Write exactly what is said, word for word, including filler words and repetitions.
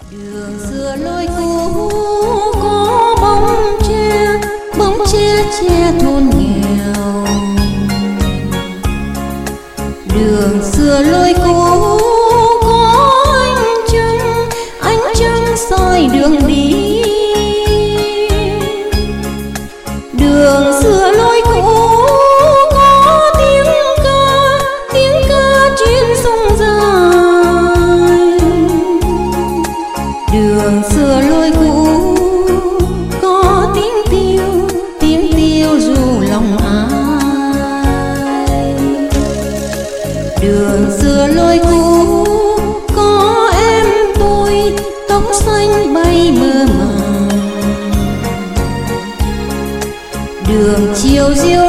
Đường xưa lối cũ có bóng tre, bóng tre che thôn nghèo. Đường xưa lối cũ có ánh trăng, ánh trăng soi đường đi. Đường xưa lối cũ có tiếng ca, tiếng ca chuyên sông dài. Đường xưa lối cũ có tiếng tiêu, tiếng tiêu ru lòng ai. Đường xưa lối cũ có em tôi, tóc xanh bay mơ màng. Đường chiều diêu